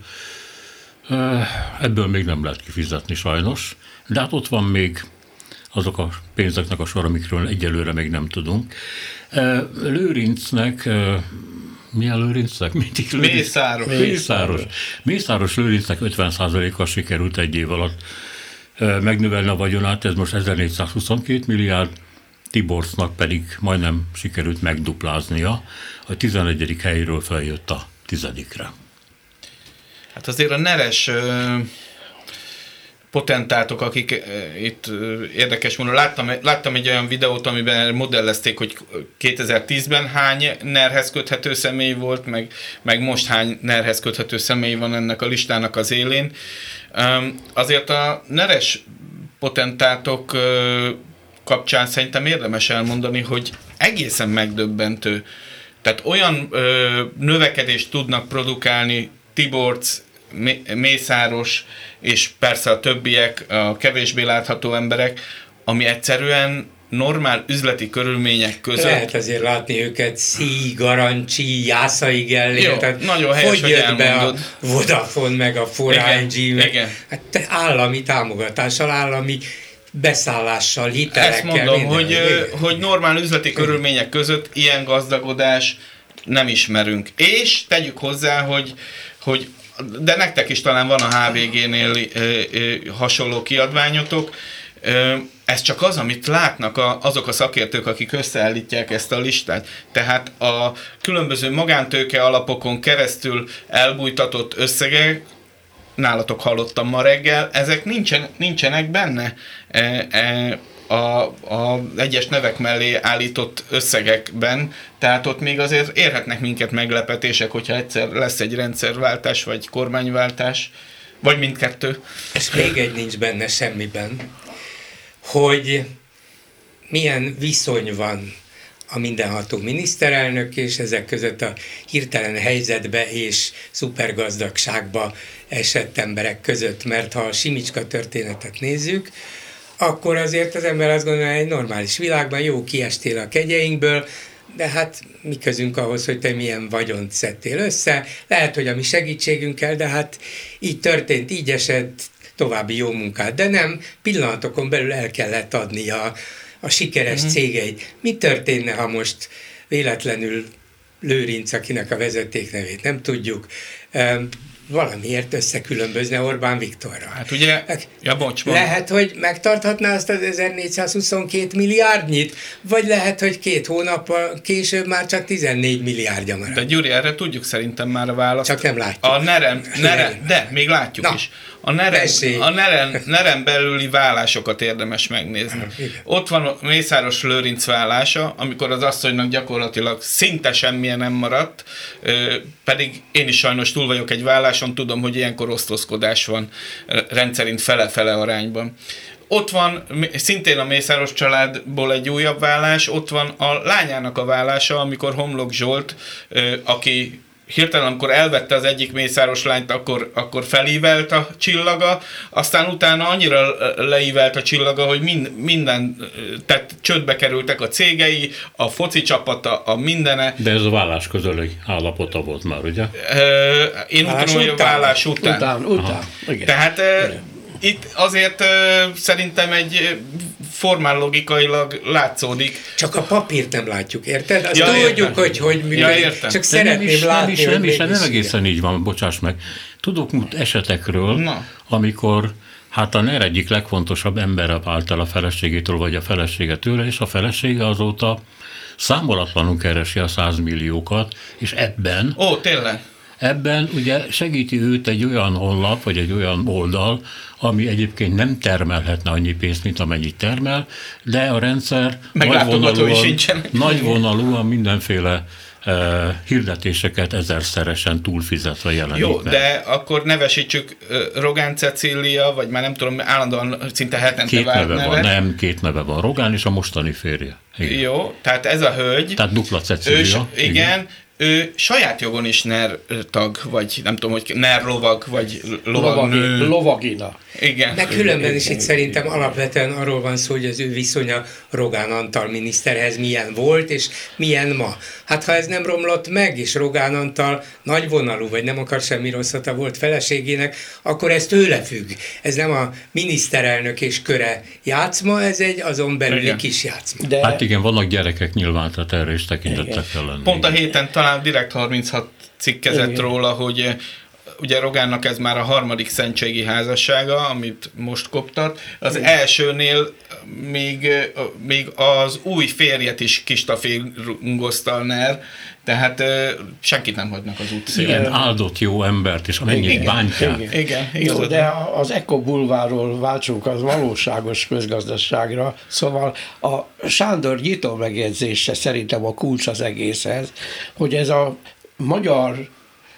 Ebből még nem lehet kifizetni sajnos, de hát ott van még azok a pénzeknek a sor, amikről egyelőre még nem tudunk. Lőrincnek, milyen Lőrincnek? Mindig Lőrinc? Mészáros. Mészáros. Mészáros Lőrincnek ötven százalékkal sikerült egy év alatt megnövelni a vagyonát, ez most ezernégyszázhuszonkettő milliárd, Tiborcnak pedig majdnem sikerült megdupláznia, a tizenegyedik helyről feljött a tizedikre. Hát azért a neres potentátok, akik itt érdekes módon, láttam, láttam egy olyan videót, amiben modellezték, hogy kétezer-tízben hány nerhez köthető személy volt, meg, meg most hány nerhez köthető személy van ennek a listának az élén. Azért a neres potentátok kapcsán szerintem érdemes elmondani, hogy egészen megdöbbentő. Tehát olyan ö, növekedést tudnak produkálni Tiborc, Mészáros, és persze a többiek, a kevésbé látható emberek, ami egyszerűen normál üzleti körülmények között. Lehet azért látni őket Szí, Garancsi, Jászai Gellért. Jó, tehát nagyon helyes, hogy, hogy jött elmondod. Be a Vodafone, meg a négy G, meg igen. Hát állami támogatással, állami beszállással, hitelekkel. Ezt mondom, minden, hogy, hogy normál üzleti körülmények között ilyen gazdagodás nem ismerünk. És tegyük hozzá, hogy, hogy de nektek is talán van a há vé génél ö, ö, hasonló kiadványotok. Ö, ez csak az, amit látnak a, azok a szakértők, akik összeállítják ezt a listát. Tehát a különböző magántőke alapokon keresztül elbújtatott összegek, nálatok hallottam ma reggel, ezek nincsen, nincsenek benne e, e, a, a egyes nevek mellé állított összegekben, tehát ott még azért érhetnek minket meglepetések, hogyha egyszer lesz egy rendszerváltás, vagy kormányváltás, vagy mindkettő. És még egy nincs benne semmiben, hogy milyen viszony van a mindenható miniszterelnök és ezek között a hirtelen helyzetbe és szupergazdagságba esett emberek között, mert ha a Simicska történetet nézzük, akkor azért az ember azt gondolja, hogy egy normális világban jó, kiestél a kegyeinkből, de hát mi közünk ahhoz, hogy te milyen vagyont szedtél össze, lehet, hogy a mi segítségünkkel, de hát így történt, így esett, további jó munkát, de nem, pillanatokon belül el kellett adni a, a sikeres uh-huh. cégeit. Mi történne, ha most véletlenül Lőrinc, akinek a vezeték nevét nem tudjuk, valamiért összekülönbözne Orbán Viktorra. Hát ugye, ja bocs, lehet, hogy megtarthatná azt az ezernégyszázhuszonkettő milliárdnyit, vagy lehet, hogy két hónappal később már csak tizennégy milliárdja marad. De Gyuri, erre tudjuk szerintem már a választ. Csak nem látjuk. A nerem, nerem, de még látjuk Na. is. a neren, a neren, neren belüli vállásokat érdemes megnézni. Ott van Mészáros Lőrinc vállása, amikor az asszonynak gyakorlatilag szinte semmilyen nem maradt, pedig én is sajnos túl vagyok egy válláson, tudom, hogy ilyenkor osztozkodás van rendszerint fele-fele arányban. Ott van szintén a Mészáros családból egy újabb vállás, ott van a lányának a vállása, amikor Homlok Zsolt, aki hirtelen, amikor elvette az egyik Mészáros lányt, akkor, akkor felívelt a csillaga, aztán utána annyira leívelt a csillaga, hogy mind, minden, tehát csődbe kerültek a cégei, a foci csapata, a mindene. De ez a vállás közeli állapota volt már, ugye? Én úgy tudom, hogy a vállás után. Után, után. Igen. Tehát itt azért szerintem egy formál logikailag látszódik. Csak a papírt nem látjuk, érted? Azt ja, tudjuk, hogy hogy működik. Ja, csak szeretném nem is, látni, nem is, nem, is, nem is egészen így van, bocsáss meg. Tudok esetekről, Na. amikor hát a NER egyik legfontosabb emberre vált el a feleségétől, vagy a felesége tőle, és a felesége azóta számolatlanul keresi a százmilliókat, és ebben... Ó, tényleg? Ebben ugye segíti őt egy olyan honlap, vagy egy olyan oldal, ami egyébként nem termelhetne annyi pénzt, mint amennyit termel, de a rendszer nagyvonalúan, nagyvonalúan mindenféle uh, hirdetéseket ezerszeresen túlfizetve jelenik. Jó, meg. de akkor nevesítsük uh, Rogán Cecília, vagy már nem tudom, állandóan szinte hetente két vált neve. neve. Van, nem, két neve van. Rogán és a mostani férje. Igen. Jó, tehát ez a hölgy. Tehát dupla Cecília. Ő, igen. igen. Ő saját jogon is NER tag, vagy nem tudom, hogy NER lovag, vagy lovagnő. Lovagina. Igen. Meg különben is itt szerintem alapvetően arról van szó, hogy az ő viszonya Rogán Antal miniszterhez milyen volt, és milyen ma. Hát ha ez nem romlott meg, és Rogán Antal nagyvonalú, vagy nem akar semmi rosszat a volt feleségének, akkor ez tőle függ. Ez nem a miniszterelnök és köre játszma, ez egy azon belüli kis játszma. De... Hát igen, vannak gyerekek nyilván, tehát erre is tekintettek kell lenni. Pont a héten talán Direkt harminchat cikkezett igen. róla, hogy ugye Rogánnak ez már a harmadik szentségi házassága, amit most koptat. Az igen. elsőnél még, még az új férjet is kistaférungozta a NER, tehát senkit nem hagynak az útszélen. Igen, áldott jó embert, és amennyit igen, bántják. Igen, igen, igen. Jó, de az Eko bulvárról váltsunk az valóságos közgazdaságra, szóval a Sándor nyitó megjegyzése szerintem a kulcs az egészhez, hogy ez a magyar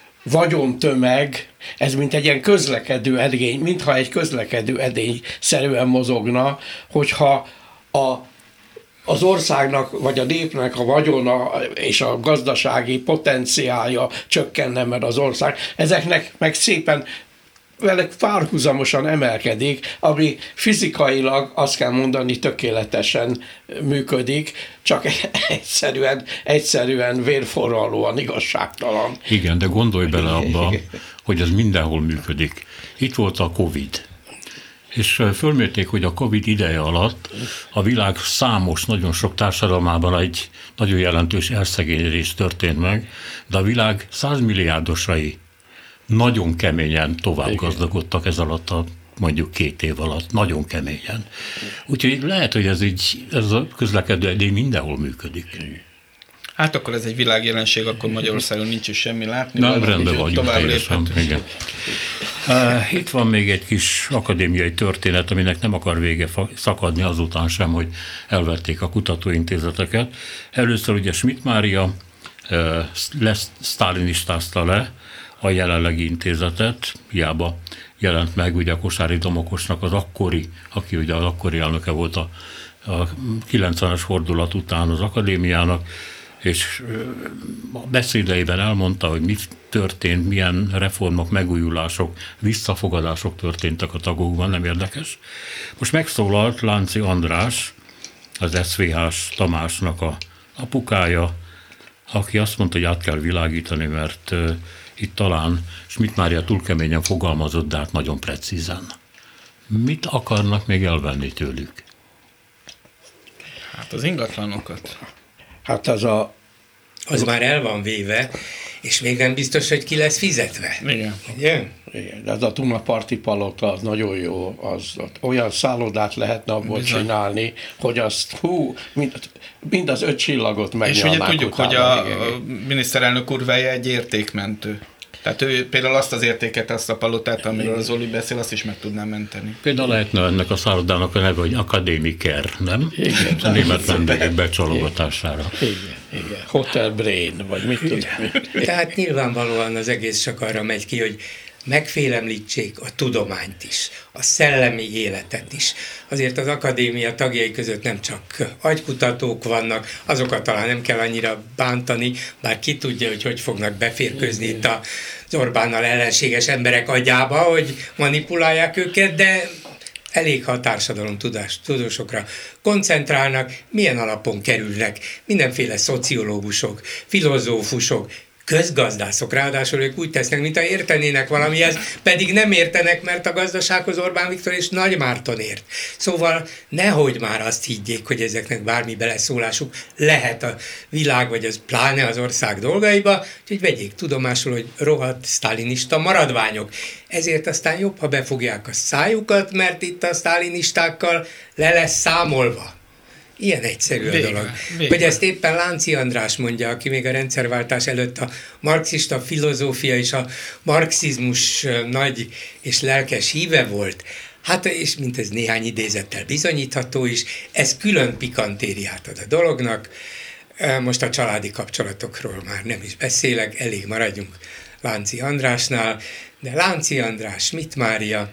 vagyontömeg, ez mint egy ilyen közlekedő edény, mintha egy közlekedő edény szerűen mozogna, hogyha a az országnak, vagy a népnek a vagyona és a gazdasági potenciálja csökkenne, mert az ország, ezeknek meg szépen velük párhuzamosan emelkedik, ami fizikailag azt kell mondani tökéletesen működik, csak egyszerűen, egyszerűen vérforralóan igazságtalan. Igen, de gondolj bele abba, hogy ez mindenhol működik. Itt volt a Covid. És fölmérték, hogy a Covid ideje alatt a világ számos, nagyon sok társadalmában egy nagyon jelentős elszegényedés történt meg, de a világ százmilliárdosai nagyon keményen tovább gazdagodtak ez alatt a mondjuk két év alatt, nagyon keményen. Úgyhogy lehet, hogy ez így, ez a közlekedő edény mindenhol működik. Hát akkor ez egy világjelenség, akkor Magyarországon nincs is semmi látni. Nem, rendben vagyunk teljesen. Igen. Uh, itt van még egy kis akadémiai történet, aminek nem akar vége szakadni azután sem, hogy elvették a kutatóintézeteket. Először ugye Schmidt Mária uh, lesz, sztálinistázta le a jelenlegi intézetet, hiába jelent meg ugye a Kosári Domokosnak az akkori, aki ugye az akkori elnöke volt a, a kilencvenes fordulat után az akadémiának, és a beszédeiben elmondta, hogy mi történt, milyen reformok, megújulások, visszafogadások történtek a tagokban, nem érdekes. Most megszólalt Lánci András, az es vé hás Tamásnak a apukája, aki azt mondta, hogy át kell világítani, mert uh, itt talán Schmidt Mária túl keményen fogalmazott, de hát nagyon precízen. Mit akarnak még elvenni tőlük? Hát az ingatlanokat. Hát az a... Az már el van véve, és még nem biztos, hogy ki lesz fizetve. Igen. Igen? Igen, de az a Dunaparti palota az nagyon jó, az olyan szállodát lehetne abból bizony csinálni, hogy azt, hú, mind, mind az öt csillagot megnyalnák. És ugye tudjuk, utána, hogy a igen. miniszterelnök úr veje egy értékmentő. Tehát ő például azt az értéket, azt a palotát, amiről az Zoli beszél, azt is meg tudnám menteni. Például lehetne ennek a szállodának a neve, hogy Akadémiker, nem? Igen. A német vendégek becsalogatására. Igen, igen. Hotel Brain, vagy mit tudom. Tehát nyilvánvalóan az egész csak arra megy ki, hogy megfélemlítsék a tudományt is, a szellemi életet is. Azért az akadémia tagjai között nem csak agykutatók vannak, azokat talán nem kell annyira bántani, bár ki tudja, hogy hogy fognak beférkőzni itt az Orbánnal ellenséges emberek agyába, hogy manipulálják őket, de elég, ha a társadalom tudás, tudósokra koncentrálnak, milyen alapon kerülnek mindenféle szociológusok, filozófusok, közgazdászok, ráadásul ők úgy tesznek, mintha értenének valamihez, pedig nem értenek, mert a gazdasághoz Orbán Viktor és Nagy Márton ért. Szóval nehogy már azt higgyék, hogy ezeknek bármi beleszólásuk lehet a világ, vagy az pláne az ország dolgaiba, úgyhogy vegyék tudomásul, hogy rohadt sztálinista maradványok. Ezért aztán jobb, ha befogják a szájukat, mert itt a sztálinistákkal le lesz számolva. Ilyen egyszerű a Vége, dolog. vége. Hogy ezt éppen Lánci András mondja, aki még a rendszerváltás előtt a marxista filozófia és a marxizmus nagy és lelkes híve volt. Hát, és mint ez néhány idézettel bizonyítható is, ez külön pikantériát ad a dolognak. Most a családi kapcsolatokról már nem is beszélek, elég maradjunk Lánci Andrásnál, de Lánci András, Schmidt Mária,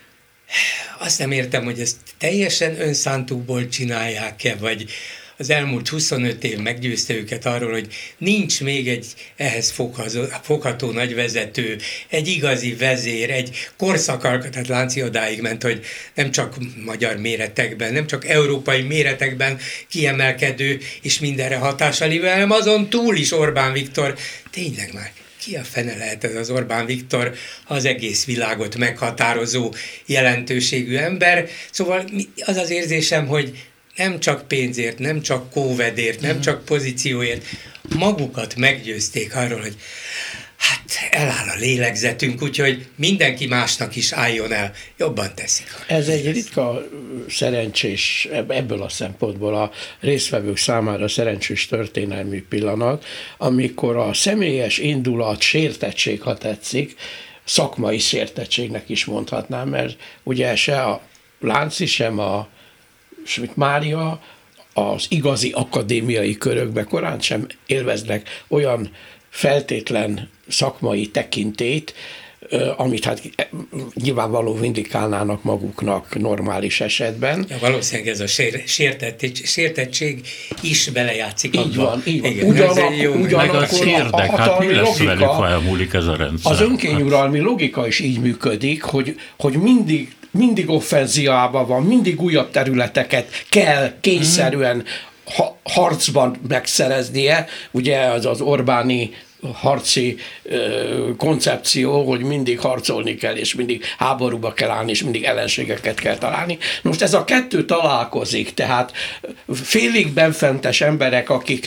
azt nem értem, hogy ezt teljesen önszántukból csinálják-e, vagy az elmúlt huszonöt év meggyőzte őket arról, hogy nincs még egy ehhez fogható, fogható nagy vezető, egy igazi vezér, egy korszakalkat, tehát Lánci odáig ment, hogy nem csak magyar méretekben, nem csak európai méretekben kiemelkedő és mindenre hatással lévő, hanem azon túl is Orbán Viktor. Tényleg már ki a fene lehet ez az Orbán Viktor, az egész világot meghatározó jelentőségű ember. Szóval az az érzésem, hogy nem csak pénzért, nem csak kóvedért, nem csak pozícióért, magukat meggyőzték arról, hogy hát eláll a lélegzetünk, úgyhogy mindenki másnak is álljon el, jobban teszik. Ez egy ritka szerencsés, ebből a szempontból a résztvevők számára szerencsés történelmi pillanat, amikor a személyes indulat, sértettség, ha tetszik, szakmai sértettségnek is mondhatnám, mert ugye se a Lánci, sem a Schmidt Mária az igazi akadémiai körökbe korán sem élveznek olyan feltétlen szakmai tekintét, amit hát nyilvánvaló vindikálnának maguknak normális esetben. Ja, valószínűleg ez a sér, sértettség, sértettség is belejátszik. Így van, így van. Igen, Ugyanak, ugyanakkor a, a hatalmi hát logika, velük, ha elmúlik ez a rendszer? Az önkényuralmi logika is így működik, hogy, hogy mindig mindig offenziában van, mindig újabb területeket kell kényszerűen ha, harcban megszereznie. Ugye az az Orbáni harci ö, koncepció, hogy mindig harcolni kell, és mindig háborúba kell állni, és mindig ellenségeket kell találni. Most ez a kettő találkozik, tehát félig benfentes emberek, akik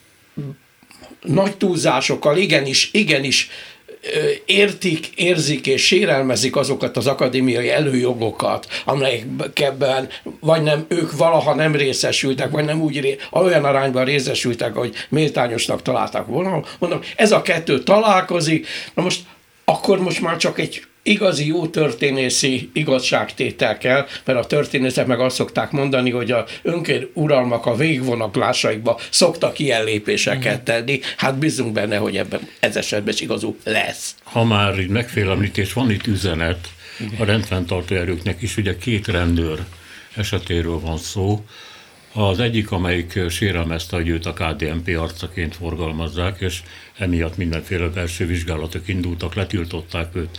nagy túlzásokkal igenis, igenis értik, érzik és sérelmezik azokat az akadémiai előjogokat, amelyekben vagy nem, ők valaha nem részesültek, vagy nem úgy olyan arányban részesültek, hogy méltányosnak találták volna. Mondom, ez a kettő találkozik, na most akkor most már csak egy igazi jó történészi igazságtétel kell, mert a történészek meg azt szokták mondani, hogy a önkényuralmak a végvonaklasaikba szoktak ilyen lépéseket tenni. Hát bízunk benne, hogy ebben ez esetben is igazú lesz. Ha már így megfélemlítés, van itt üzenet a rendfenntartó erőknek is, ugye két rendőr esetéről van szó. Az egyik, amelyik sérelmezte, hogy őt a ká dé en pé arcaként forgalmazzák, és emiatt mindenféle belső vizsgálatok indultak, letiltották őt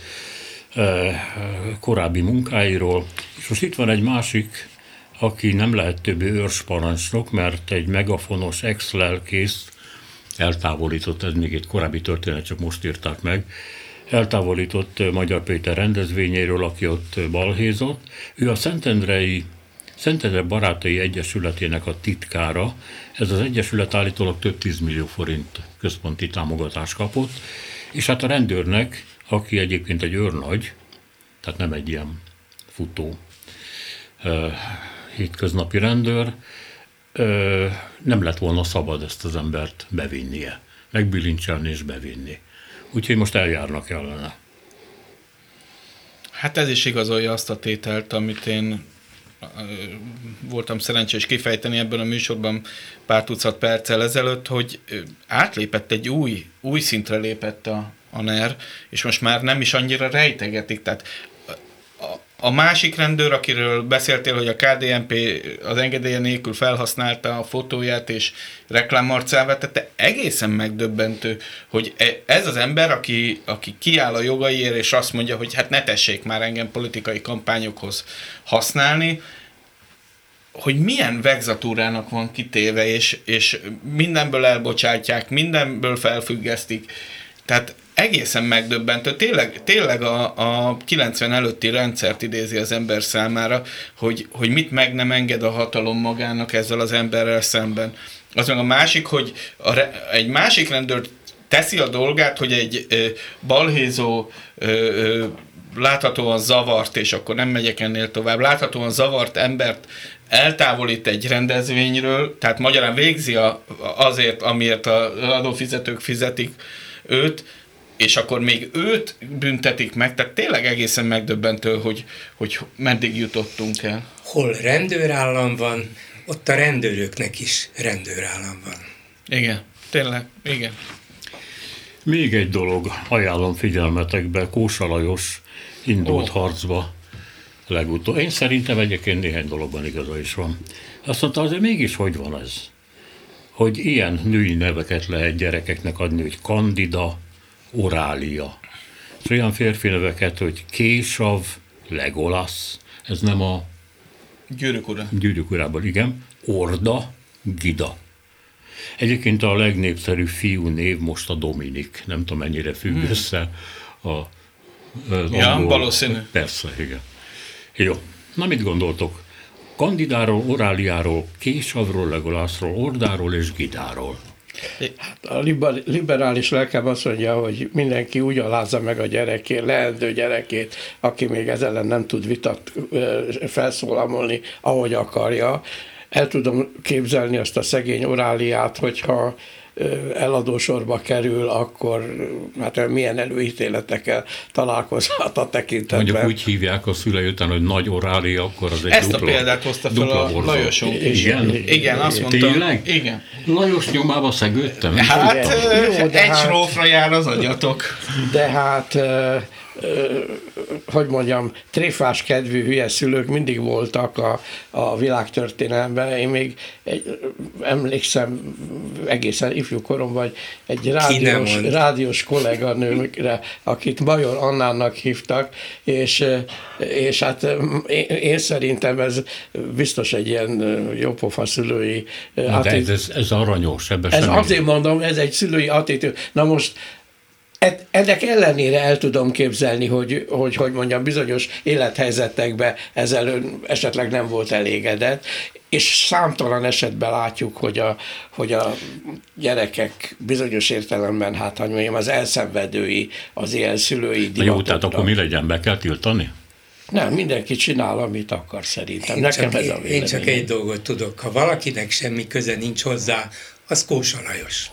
korábbi munkáiról. És most itt van egy másik, aki nem lehet többé őrsparancsnok, mert egy megafonos ex-lelkész eltávolított, ez még egy korábbi történet, csak most írták meg, eltávolított Magyar Péter rendezvényéről, aki ott balhézott. Ő a Szentendrei Szentendre Barátai Egyesületének a titkára. Ez az egyesület állítólag több tízmillió forint központi támogatást kapott, és hát a rendőrnek, aki egyébként egy őrnagy, tehát nem egy ilyen futó uh, hétköznapi rendőr, uh, nem lett volna szabad ezt az embert bevinnie, megbilincselni és bevinni. úgyhogy most eljárnak ellene. Hát ez is igazolja azt a tételt, amit én voltam szerencsés kifejteni ebben a műsorban pár tucat perccel ezelőtt, hogy átlépett egy új, új szintre lépett a, a NER, és most már nem is annyira rejtegetik. Tehát a, a másik rendőr, akiről beszéltél, hogy a ká dé en pé az engedélye nélkül felhasználta a fotóját és reklámarcává tette, egészen megdöbbentő, hogy ez az ember, aki, aki kiáll a jogaiért, és azt mondja, hogy hát ne tessék már engem politikai kampányokhoz használni, hogy milyen vegzatúrának van kitéve, és, és mindenből elbocsátják, mindenből felfüggesztik. Tehát egészen megdöbbentő. Tényleg, tényleg a, a kilencven előtti rendszert idézi az ember számára, hogy, hogy mit meg nem enged a hatalom magának ezzel az emberrel szemben. Az meg a másik, hogy a, egy másik rendőr teszi a dolgát, hogy egy ö, balhézó, ö, ö, láthatóan zavart, és akkor nem megyek ennél tovább, láthatóan zavart embert eltávolít egy rendezvényről, tehát magyarán végzi a, azért, amiért az adófizetők fizetik őt, és akkor még őt büntetik meg, tehát tényleg egészen megdöbbentő, hogy, hogy meddig jutottunk el. Hol rendőrállam van, ott a rendőröknek is rendőrállam van. Igen, tényleg, igen. Még egy dolog, ajánlom figyelmetekbe, Kósa Lajos indult oh. harcba legutóbb. Én szerintem egyébként néhány dologban igaza is van. Azt mondta, azért mégis hogy van ez? Hogy ilyen női neveket lehet gyerekeknek adni, hogy Kandida, Orália. És olyan férfi neveket, hogy Késav, Legolas, ez nem a Gyűrűk ura. Gyűrűk urában, igen. Orda, Gida. Egyébként a legnépszerűbb fiú név most a Dominik. Nem tudom, mennyire függ hmm. össze a ja, angol... valószínű. Persze, igen. Jó. Na, mit gondoltok? Kandidáról, Oráliáról, Késavról, Legolasról, Ordáról és Gidáról. Hát a liberális lelkem azt mondja, hogy mindenki úgy alázza meg a gyerekét, leendő gyerekét, aki még ezzel ellen nem tud vitat felszólamolni, ahogy akarja. El tudom képzelni azt a szegény Oráliát, hogyha eladósorba kerül, akkor hát milyen előítéletekkel találkozhat a tekintetben. Mondjuk úgy hívják a szülei után, hogy Nagy Orália, akkor az egy Ezt dupla, a példát hozta fel a borzal. Lajosunk. Igen? Igen, igen, azt mondtam. Tényleg? Igen. Lajos nyomába szegődtem. Hát Jó, de egy hát, srófra jár az agyatok. De hát hogy mondjam, tréfás kedvű hülye szülők mindig voltak a, a világtörténelemben. Én még egy, emlékszem egészen ifjú koromban, egy rádiós, rádiós kolléganőmre, akit Major Annának hívtak, és, és hát én, én szerintem ez biztos egy ilyen jópofa szülői attitűd. Ez, ez aranyos, ebben Ez azért mondom, ez egy szülői attitűd. Na most ennek ellenére el tudom képzelni, hogy, hogy, hogy mondjam, bizonyos élethelyzetekben ezzel esetleg nem volt elégedett, és számtalan esetben látjuk, hogy a, hogy a gyerekek bizonyos értelemben, hát hogy mondjam, az elszenvedői, az ilyen szülői divatoknak. Jó, tehát akkor mi legyen, be kell tiltani? Nem, mindenki csinál, amit akar szerintem. Én Nekem csak, ez a én csak egy dolgot tudok, ha valakinek semmi köze nincs hozzá, az Kósa Lajos.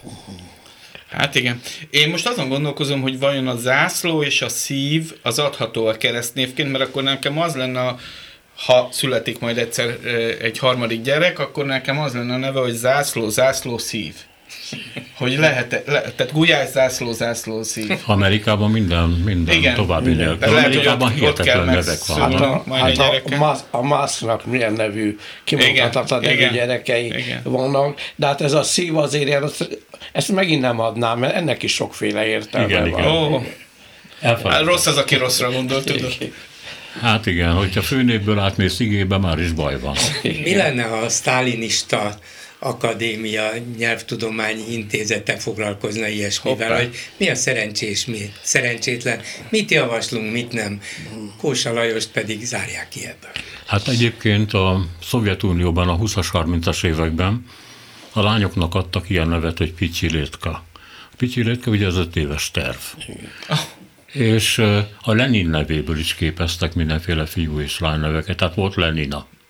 Hát igen. Én most azon gondolkozom, hogy vajon a zászló és a szív az adható a keresztnévként, mert akkor nekem az lenne, ha születik majd egyszer egy harmadik gyerek, akkor nekem az lenne a neve, hogy zászló, zászló, szív. Hogy lehet, le, tehát Gulyás, zászló, zászló, szív. Amerikában minden, minden igen, további nélkül. Amerikában hihetetlen nevek vannak. Hát a, hát a, a, a Másznak milyen nevű, kimondhatatlan nevű gyerekei igen. vannak, de hát ez a szív azért ilyen, ezt megint nem adnám, mert ennek is sokféle értelme igen, van. Igen. Oh. Hát rossz az, aki rosszra gondol, tudod. Hát igen, hogyha főnévből átmész igébe, már is baj van. Mi lenne, ha a sztálinista akadémia, nyelvtudományi intézete foglalkozna ilyesmivel, Hoppá. hogy mi a szerencsés, mi szerencsétlen, mit javaslunk, mit nem. Kósa Lajost pedig zárják ki ebből. Hát egyébként a Szovjetunióban a húszas, harmincas években a lányoknak adtak ilyen nevet, hogy Picsilétka. A Picsilétka ugye az öt éves terv. Oh. És a Lenin nevéből is képeztek mindenféle fiú és lány neveket, tehát volt Lenina.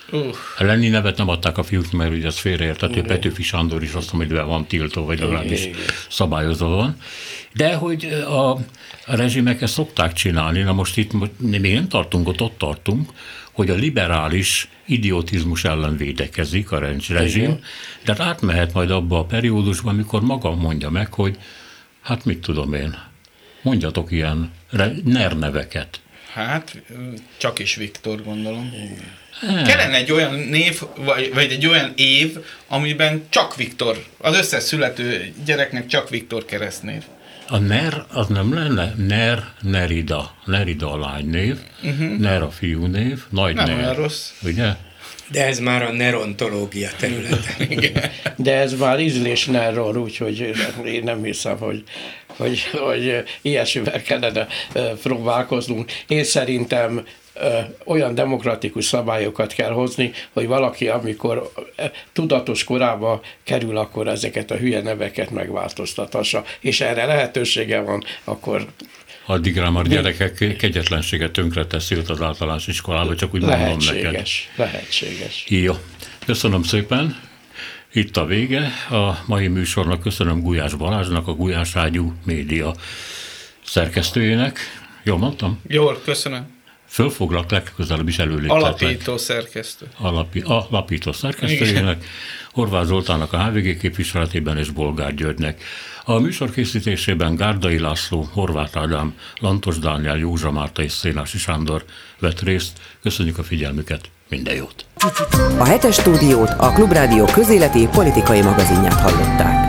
Uh. A Lenin nevet nem adták a fiúk, mert ugye ez félreértető, Petőfi Sándor is azt mondja, hogy van tiltó, vagy legalábbis szabályozva van. De hogy a, a rezsimek ezt szokták csinálni, na most itt még nem tartunk, ott, ott tartunk, hogy a liberális idiotizmus ellen védekezik a rezsim, de hát átmehet majd abba a periódusban, amikor maga mondja meg, hogy hát mit tudom én, mondjatok ilyen ner neveket. Hát, csak is Viktor, gondolom. Hmm. Kellene egy olyan név, vagy, vagy egy olyan év, amiben csak Viktor, az összes születő gyereknek csak Viktor keresztnév. A NER az nem lenne? NER, Nerida. Nerida a lánynév, uh-huh. NER a fiúnév, nagy nem NER. olyan rossz. Ugye? De ez már a nerontológia területe. De ez már ízlés nerról, úgyhogy én nem hiszem, hogy, hogy, hogy ilyesmivel kellene próbálkoznunk. Én szerintem olyan demokratikus szabályokat kell hozni, hogy valaki, amikor tudatos korába kerül, akkor ezeket a hülye neveket megváltoztathassa, és erre lehetősége van, akkor... Addigra már gyerekek kegyetlenséget tönkreteszi őt az általános iskolába, csak úgy mondom neked. Lehetséges, lehetséges. Jó, köszönöm szépen. Itt a vége. A mai műsornak köszönöm Gulyás Balázsnak, a Gulyás Ágyú média szerkesztőjének. Jól mondtam? Jól, köszönöm. Fölfoglak legközelebb is előléptetek. Alapító szerkesztő. Alapi, alapító szerkesztőjének, Horváth Zoltánnak a há vé gé képviseletében és Bolgár Györgynek. A műsor készítésében Gárdai László, Horváth Ádám, Lantos Dániel, Józsa Márta és Szénási Sándor vett részt. Köszönjük a figyelmüket, minden jót! A hetes stúdiót, a Klubrádió közéleti politikai magazinját hallották.